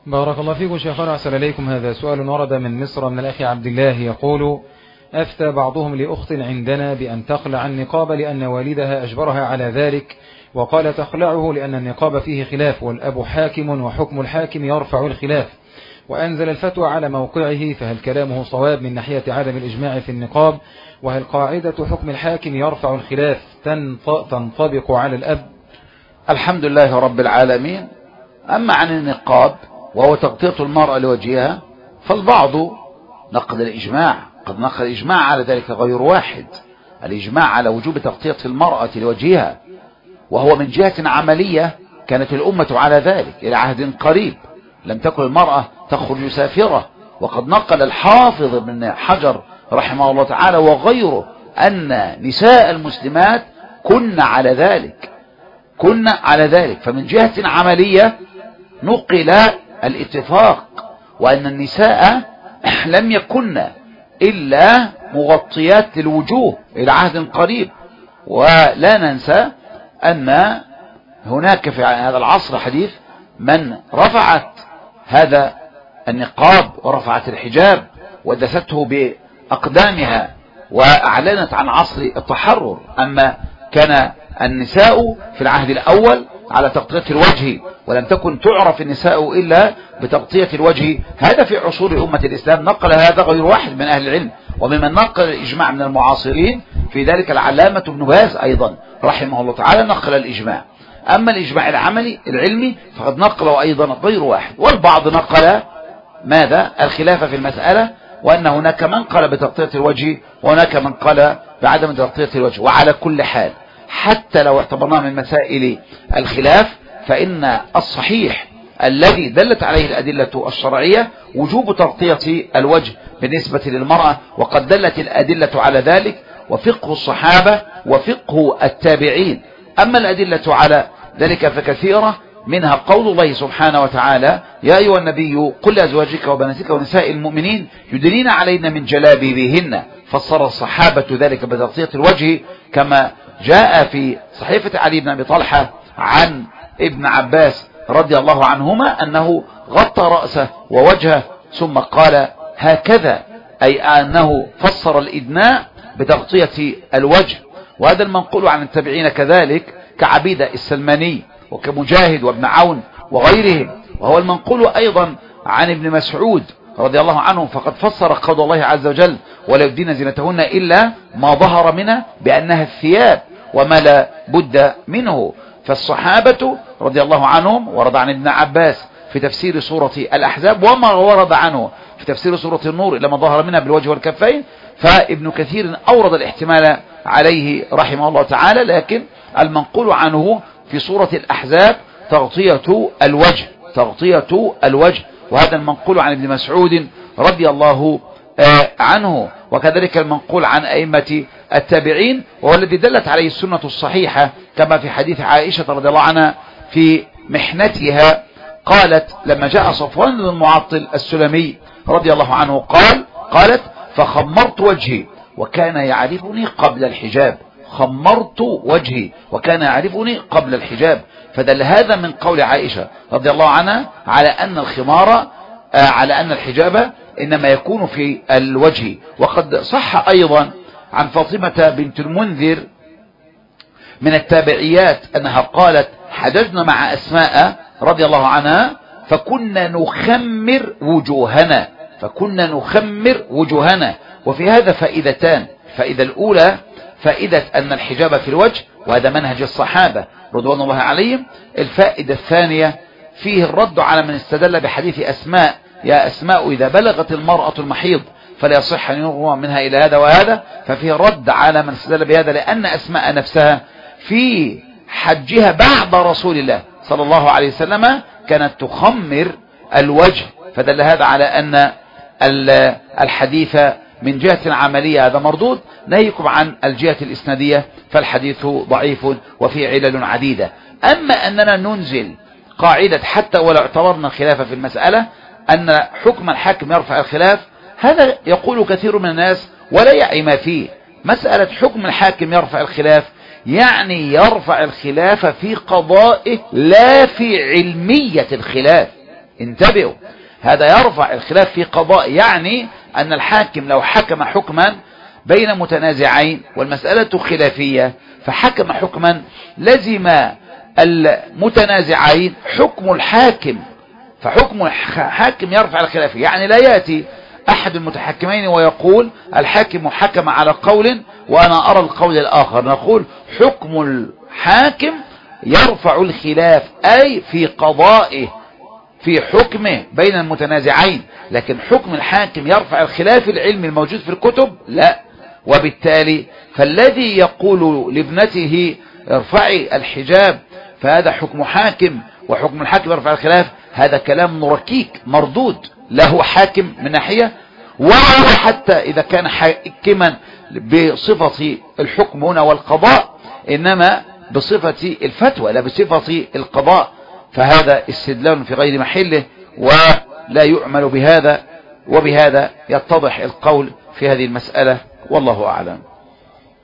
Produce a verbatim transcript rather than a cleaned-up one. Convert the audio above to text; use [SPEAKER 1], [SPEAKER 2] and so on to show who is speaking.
[SPEAKER 1] بارك الله فيكم شيخنا، أحسن إليكم. هذا سؤال ورد من مصر من الأخ عبد الله يقول: أفتى بعضهم لأخت عندنا بأن تخلع النقاب لأن والدها أجبرها على ذلك، وقال تخلعه لأن النقاب فيه خلاف، والأب حاكم وحكم الحاكم يرفع الخلاف، وأنزل الفتوى على موقعه، فهل كلامه صواب من ناحية عدم الإجماع في النقاب؟ وهل قاعدة حكم الحاكم يرفع الخلاف تنطبق على الأب؟
[SPEAKER 2] الحمد لله رب العالمين. أما عن النقاب وهو تغطية المرأة لوجهها، فالبعض نقل الإجماع، قد نقل الإجماع على ذلك غير واحد، الإجماع على وجوب تغطية المرأة لوجهها، وهو من جهة عملية كانت الأمة على ذلك إلى عهد قريب، لم تكن المرأة تخرج سافرة. وقد نقل الحافظ بن حجر رحمه الله تعالى وغيره أن نساء المسلمات كن على ذلك كن على ذلك فمن جهة عملية نقل الاتفاق، وأن النساء لم يكن إلا مغطيات للوجوه إلى عهد قريب. ولا ننسى أن هناك في هذا العصر حديث من رفعت هذا النقاب ورفعت الحجاب ودسته بأقدامها وأعلنت عن عصر التحرر. أما كان النساء في العهد الأول على تغطية الوجه، ولم تكن تعرف النساء إلا بتغطية الوجه. هذا في عصور أمة الإسلام، نقل هذا غير واحد من أهل العلم، وممن نقل الإجماع من المعاصرين في ذلك العلامة ابن باز أيضا رحمه الله تعالى نقل الإجماع. أما الإجماع العملي العلمي فقد نقله أيضا غير واحد، والبعض نقل ماذا؟ الخلاف في المسألة، وأن هناك من قال بتغطية الوجه وهناك من قال بعدم تغطية الوجه. وعلى كل حال حتى لو اعتبرناه من مسائل الخلاف، فإن الصحيح الذي دلت عليه الأدلة الشرعية وجوب تغطية الوجه بالنسبة للمرأة، وقد دلت الأدلة على ذلك، وفقه الصحابة وفقه التابعين. أما الأدلة على ذلك فكثيرة، منها قول الله سبحانه وتعالى: يا أيها النبي قل لأزواجك وبناتك ونساء المؤمنين يدنين علينا من جلابيبهن. فسر الصحابة ذلك بتغطية الوجه، كما جاء في صحيفة علي بن أبي طلحة عن ابن عباس رضي الله عنهما أنه غطى رأسه ووجهه ثم قال هكذا، أي أنه فسر الإدناء بتغطية الوجه. وهذا المنقول عن التابعين كذلك كعبيدة السلماني وكمجاهد وابن عون وغيرهم، وهو المنقول أيضا عن ابن مسعود رضي الله عنه، فقد فسر قول الله عز وجل: ولا يبدين زينتهن إلا ما ظهر منها، بأنها الثياب وما لا بد منه. فالصحابة رضي الله عنهم ورد عن ابن عباس في تفسير سورة الأحزاب، وما ورد عنه في تفسير سورة النور إلا ما ظهر منها بالوجه والكفين. فابن كثير أورد الاحتمال عليه رحمه الله تعالى، لكن المنقول عنه في سورة الأحزاب تغطية الوجه تغطية الوجه وهذا المنقول عن ابن مسعود رضي الله عنه، وكذلك المنقول عن أئمة التابعين، وهو الذي دلت عليه السنة الصحيحة، كما في حديث عائشة رضي الله عنها في محنتها قالت لما جاء صفوان بن المعطل السلمي رضي الله عنه قال قالت: فخمرت وجهي وكان يعرفني قبل الحجاب خمرت وجهي وكان يعرفني قبل الحجاب. فدل هذا من قول عائشة رضي الله عنها على أن الخمار على أن الحجاب إنما يكون في الوجه. وقد صح أيضا عن فاطمة بنت المنذر من التابعيات أنها قالت: حججنا مع أسماء رضي الله عنها فكنا نخمر وجوهنا فكنا نخمر وجوهنا وفي هذا فائدتان: فائدة الأولى فائدة أن الحجاب في الوجه، وهذا منهج الصحابة رضوان الله عليهم. الفائدة الثانية فيه الرد على من استدل بحديث أسماء: يا أسماء إذا بلغت المرأة المحيض فلا يصح أن يروى منها إلى هذا وهذا. ففيه الرد على من استدل بهذا، لأن أسماء نفسها في حجها بعد رسول الله صلى الله عليه وسلم كانت تخمر الوجه، فدل هذا على أن الحديث من جهة عملية هذا مردود. نهيكم عن الجهة الإسنادية فالحديث ضعيف وفيه علل عديدة. أما أننا ننزل قاعدة حتى ولو اعتبرنا خلافة في المسألة أن حكم الحاكم يرفع الخلاف، هذا يقول كثير من الناس ولا يعي ما فيه. مسألة حكم الحاكم يرفع الخلاف يعني يرفع الخلاف في قضائه لا في علمية الخلاف، انتبهوا، هذا يرفع الخلاف في قضاء، يعني أن الحاكم لو حكم حكما بين متنازعين والمسألة خلافية فحكم حكما لزم المتنازعين حكم الحاكم، فحكم الحاكم يرفع الخلاف. يعني لا يأتي أحد المتحكمين ويقول الحاكم حكم على قول وأنا أرى القول الآخر، نقول حكم الحاكم يرفع الخلاف، أي في قضائه في حكمه بين المتنازعين، لكن حكم الحاكم يرفع الخلاف العلمي الموجود في الكتب لا. وبالتالي فالذي يقول لابنته ارفعي الحجاب فهذا حكم حاكم وحكم الحاكم يرفع الخلاف، هذا كلام ركيك مردود، لا هو حاكم من ناحية ولا حتى إذا كان حاكما بصفة الحكم هنا والقضاء، إنما بصفة الفتوى لا بصفة القضاء، فهذا استدلال في غير محله ولا يعمل بهذا. وبهذا يتضح القول في هذه المسألة، والله أعلم.